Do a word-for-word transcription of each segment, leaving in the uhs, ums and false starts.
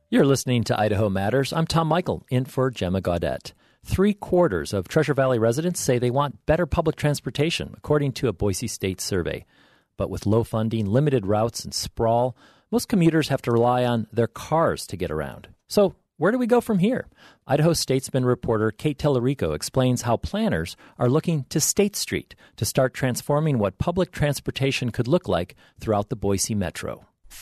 You're listening to Idaho Matters. I'm Tom Michael, in for Gemma Gaudette. Three quarters of Treasure Valley residents say they want better public transportation, according to a Boise State survey. But with low funding, limited routes, and sprawl, most commuters have to rely on their cars to get around. So where do we go from here? Idaho Statesman reporter Kate Tellerico explains how planners are looking to State Street to start transforming what public transportation could look like throughout the Boise Metro.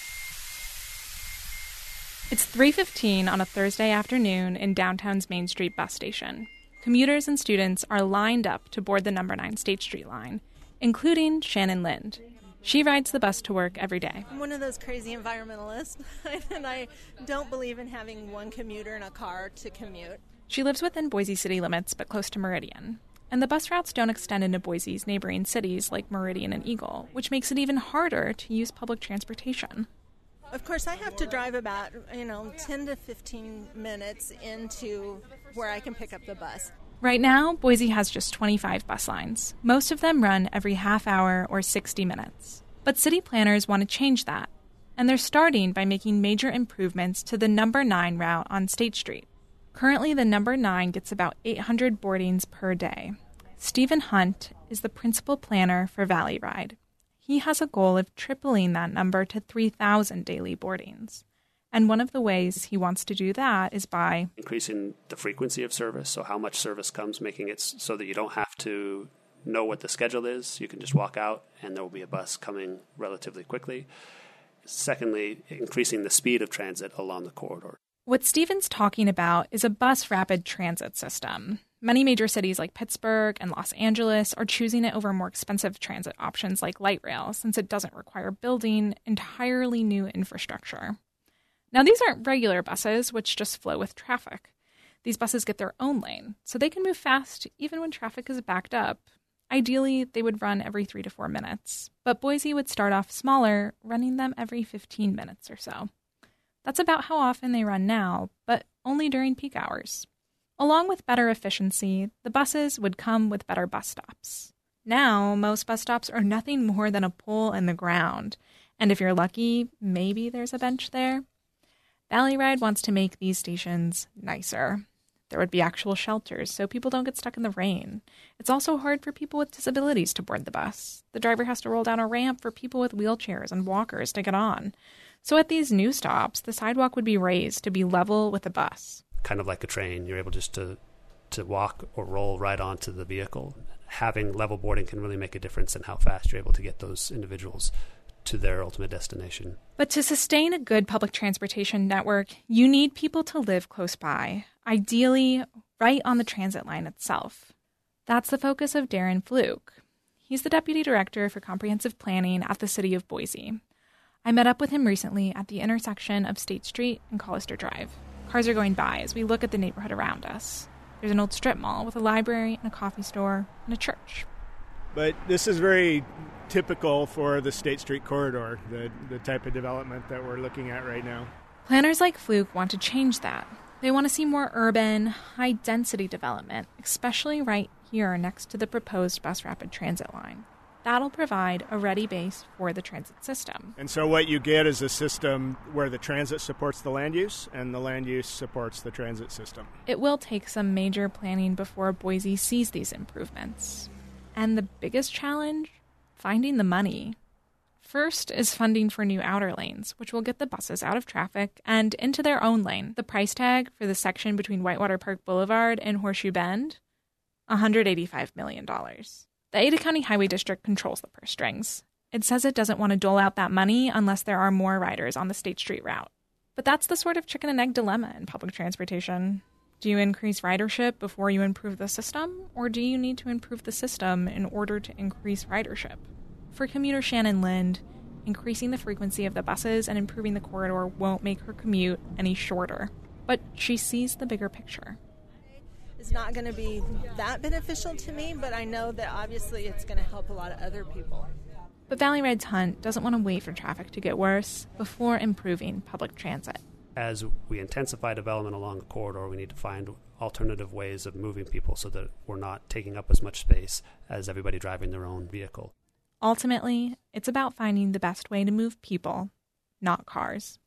It's three fifteen on a Thursday afternoon in downtown's Main Street bus station. Commuters and students are lined up to board the number nine State Street line, including Shannon Lind. She rides the bus to work every day. I'm one of those crazy environmentalists, and I don't believe in having one commuter in a car to commute. She lives within Boise city limits, but close to Meridian. And the bus routes don't extend into Boise's neighboring cities like Meridian and Eagle, which makes it even harder to use public transportation. Of course, I have to drive about, you know, ten to fifteen minutes into where I can pick up the bus. Right now, Boise has just twenty-five bus lines. Most of them run every half hour or sixty minutes. But city planners want to change that, and they're starting by making major improvements to the number nine route on State Street. Currently, the number nine gets about eight hundred boardings per day. Stephen Hunt is the principal planner for Valley Ride. He has a goal of tripling that number to three thousand daily boardings. And one of the ways he wants to do that is by increasing the frequency of service, so how much service comes, making it so that you don't have to know what the schedule is. You can just walk out and there will be a bus coming relatively quickly. Secondly, increasing the speed of transit along the corridor. What Stephen's talking about is a bus rapid transit system. Many major cities like Pittsburgh and Los Angeles are choosing it over more expensive transit options like light rail, since it doesn't require building entirely new infrastructure. Now, these aren't regular buses, which just flow with traffic. These buses get their own lane, so they can move fast even when traffic is backed up. Ideally, they would run every three to four minutes, but Boise would start off smaller, running them every fifteen minutes or so. That's about how often they run now, but only during peak hours. Along with better efficiency, the buses would come with better bus stops. Now, most bus stops are nothing more than a pole in the ground, and if you're lucky, maybe there's a bench there. Valley Ride wants to make these stations nicer. There would be actual shelters so people don't get stuck in the rain. It's also hard for people with disabilities to board the bus. The driver has to roll down a ramp for people with wheelchairs and walkers to get on. So at these new stops, the sidewalk would be raised to be level with the bus. Kind of like a train, you're able just to, to walk or roll right onto the vehicle. Having level boarding can really make a difference in how fast you're able to get those individuals to their ultimate destination. But to sustain a good public transportation network, you need people to live close by, ideally right on the transit line itself. That's the focus of Darren Fluke. He's the Deputy Director for Comprehensive Planning at the City of Boise. I met up with him recently at the intersection of State Street and Collister Drive. Cars are going by as we look at the neighborhood around us. There's an old strip mall with a library and a coffee store and a church. But this is very typical for the State Street corridor, the, the type of development that we're looking at right now. Planners like Fluke want to change that. They want to see more urban, high-density development, especially right here next to the proposed bus rapid transit line. That'll provide a ready base for the transit system. And so what you get is a system where the transit supports the land use and the land use supports the transit system. It will take some major planning before Boise sees these improvements. And the biggest challenge? Finding the money. First is funding for new outer lanes, which will get the buses out of traffic and into their own lane. The price tag for the section between Whitewater Park Boulevard and Horseshoe Bend? one hundred eighty-five million dollars. The Ada County Highway District controls the purse strings. It says it doesn't want to dole out that money unless there are more riders on the State Street route. But that's the sort of chicken and egg dilemma in public transportation. Do you increase ridership before you improve the system, or do you need to improve the system in order to increase ridership? For commuter Shannon Lind, increasing the frequency of the buses and improving the corridor won't make her commute any shorter. But she sees the bigger picture. It's not going to be that beneficial to me, but I know that obviously it's going to help a lot of other people. But Valley Ride's Hunt doesn't want to wait for traffic to get worse before improving public transit. As we intensify development along the corridor, we need to find alternative ways of moving people so that we're not taking up as much space as everybody driving their own vehicle. Ultimately, it's about finding the best way to move people, not cars.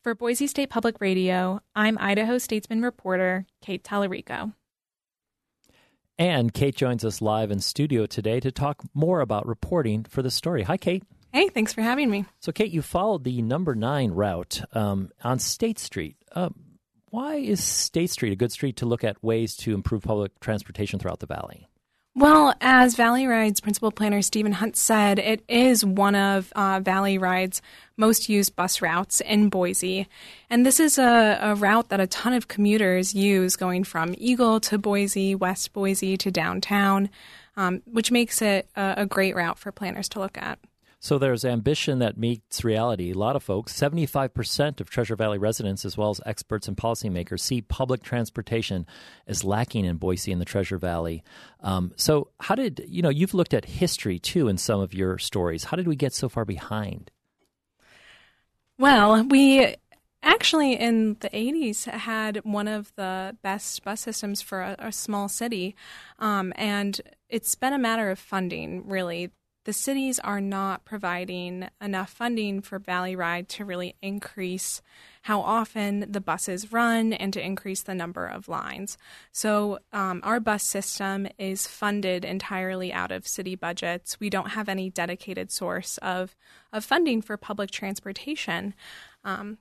For Boise State Public Radio, I'm Idaho Statesman reporter Kate Tallarico. And Kate joins us live in studio today to talk more about reporting for the story. Hi, Kate. Hey, thanks for having me. So, Kate, you followed the number nine route um, on State Street. Uh, why is State Street a good street to look at ways to improve public transportation throughout the valley? Well, as Valley Ride's principal planner Stephen Hunt said, it is one of uh, Valley Ride's most used bus routes in Boise. And this is a, a route that a ton of commuters use going from Eagle to Boise, West Boise to downtown, um, which makes it a, a great route for planners to look at. So there's ambition that meets reality. A lot of folks, seventy-five percent of Treasure Valley residents, as well as experts and policymakers, see public transportation as lacking in Boise and the Treasure Valley. Um, so how did, you know, you've looked at history, too, in some of your stories. How did we get so far behind? Well, we actually in the eighties had one of the best bus systems for a, a small city, um, and it's been a matter of funding, really. The cities are not providing enough funding for Valley Ride to really increase how often the buses run and to increase the number of lines. So um, our bus system is funded entirely out of city budgets. We don't have any dedicated source of, of funding for public transportation. Um,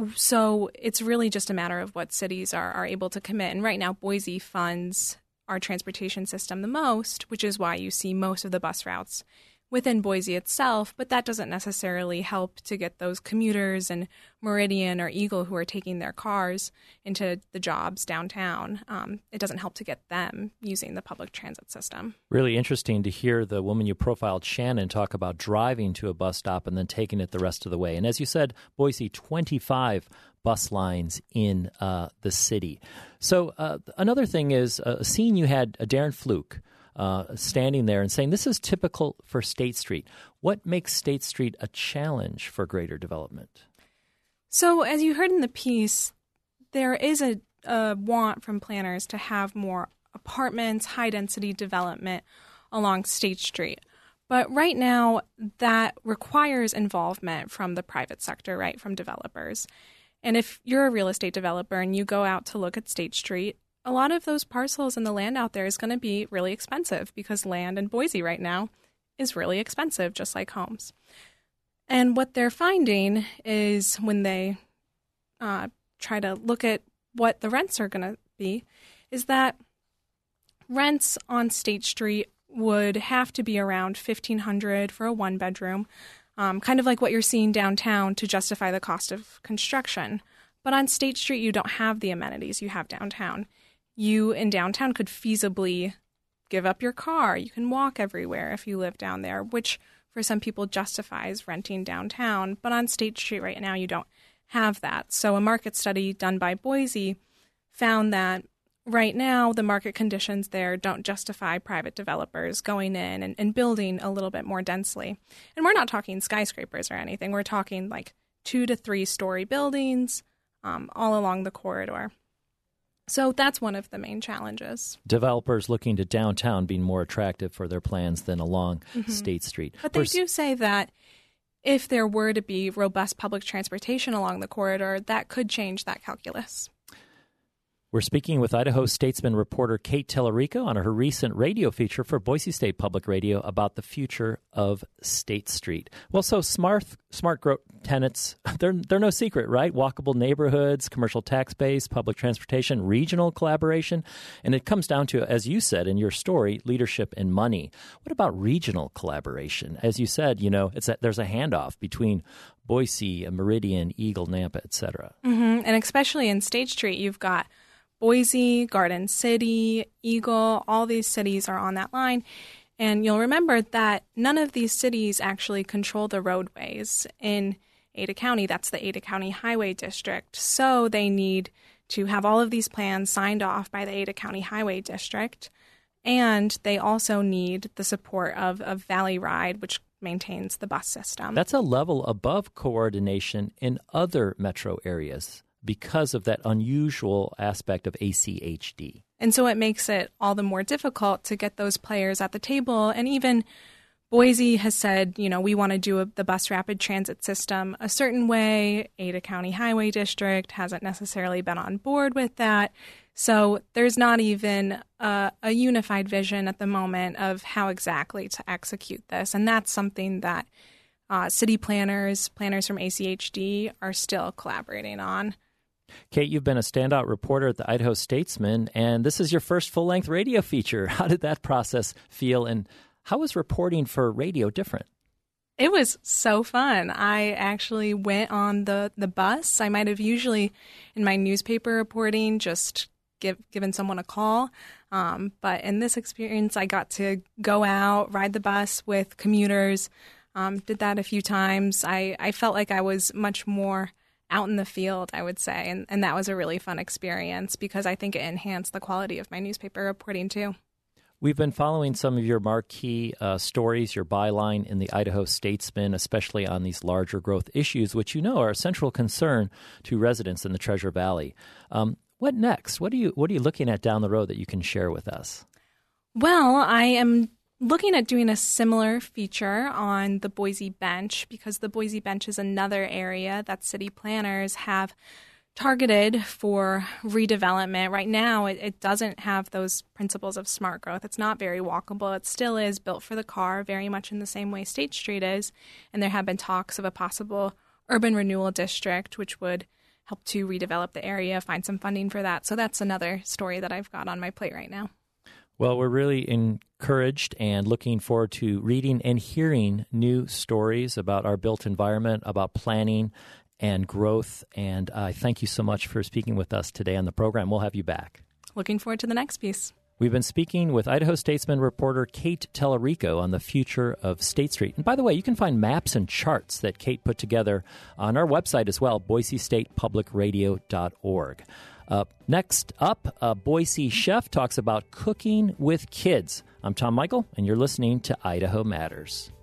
so it's really just a matter of what cities are, are able to commit. And right now, Boise funds our transportation system the most, which is why you see most of the bus routes within Boise itself, but that doesn't necessarily help to get those commuters in Meridian or Eagle who are taking their cars into the jobs downtown. Um, it doesn't help to get them using the public transit system. Really interesting to hear the woman you profiled, Shannon, talk about driving to a bus stop and then taking it the rest of the way. And as you said, Boise, twenty-five bus lines in uh, the city. So uh, another thing is a scene you had, uh, Darren Fluke, Uh, standing there and saying, this is typical for State Street. What makes State Street a challenge for greater development? So as you heard in the piece, there is a, a want from planners to have more apartments, high-density development along State Street. But right now, that requires involvement from the private sector, right, from developers. And if you're a real estate developer and you go out to look at State Street, a lot of those parcels and the land out there is going to be really expensive because land in Boise right now is really expensive, just like homes. And what they're finding is when they uh, try to look at what the rents are going to be, is that rents on State Street would have to be around fifteen hundred dollars for a one-bedroom, um, kind of like what you're seeing downtown to justify the cost of construction. But on State Street, you don't have the amenities you have downtown. You in downtown could feasibly give up your car. You can walk everywhere if you live down there, which for some people justifies renting downtown. But on State Street right now, you don't have that. So a market study done by Boise found that right now the market conditions there don't justify private developers going in and, and building a little bit more densely. And we're not talking skyscrapers or anything. We're talking like two to three story buildings um, all along the corridor. So that's one of the main challenges. Developers looking to downtown being more attractive for their plans than along mm-hmm. State Street. But they We're... do say that if there were to be robust public transportation along the corridor, that could change that calculus. We're speaking with Idaho Statesman reporter Kate Tallarico on her recent radio feature for Boise State Public Radio about the future of State Street. Well, so smart smart growth tenants, they're, they're no secret, right? Walkable neighborhoods, commercial tax base, public transportation, regional collaboration. And it comes down to, as you said in your story, leadership and money. What about regional collaboration? As you said, you know, it's a, there's a handoff between Boise, Meridian, Eagle, Nampa, et cetera. Mm-hmm. And especially in State Street, you've got Boise, Garden City, Eagle, all these cities are on that line. And you'll remember that none of these cities actually control the roadways in Ada County. That's the Ada County Highway District. So they need to have all of these plans signed off by the Ada County Highway District. And they also need the support of, of Valley Ride, which maintains the bus system. That's a level above coordination in other metro areas because of that unusual aspect of A C H D. And so it makes it all the more difficult to get those players at the table and even Boise has said, you know, we want to do a, the bus rapid transit system a certain way. Ada County Highway District hasn't necessarily been on board with that. So there's not even a, a unified vision at the moment of how exactly to execute this. And that's something that uh, city planners, planners from A C H D are still collaborating on. Kate, you've been a standout reporter at the Idaho Statesman, and this is your first full-length radio feature. How did that process feel, and how was reporting for radio different? It was so fun. I actually went on the, the bus. I might have usually, in my newspaper reporting, just give, given someone a call. Um, but in this experience, I got to go out, ride the bus with commuters, um, did that a few times. I, I felt like I was much more out in the field, I would say, and, and that was a really fun experience because I think it enhanced the quality of my newspaper reporting, too. We've been following some of your marquee uh, stories, your byline in the Idaho Statesman, especially on these larger growth issues, which you know are a central concern to residents in the Treasure Valley. Um, what next? What are you What are you looking at down the road that you can share with us? Well, I am looking at doing a similar feature on the Boise Bench because the Boise Bench is another area that city planners have targeted for redevelopment. Right now, it, it doesn't have those principles of smart growth. It's not very walkable. It still is built for the car, very much in the same way State Street is. And there have been talks of a possible urban renewal district, which would help to redevelop the area, find some funding for that. So that's another story that I've got on my plate right now. Well, we're really encouraged and looking forward to reading and hearing new stories about our built environment, about planning and growth. And I thank you so much for speaking with us today on the program. We'll have you back. Looking forward to the next piece. We've been speaking with Idaho Statesman reporter Kate Tellerico on the future of State Street. And by the way, you can find maps and charts that Kate put together on our website as well, boise state public radio dot org. Uh, next up, a Boise chef talks about cooking with kids. I'm Tom Michael, and you're listening to Idaho Matters.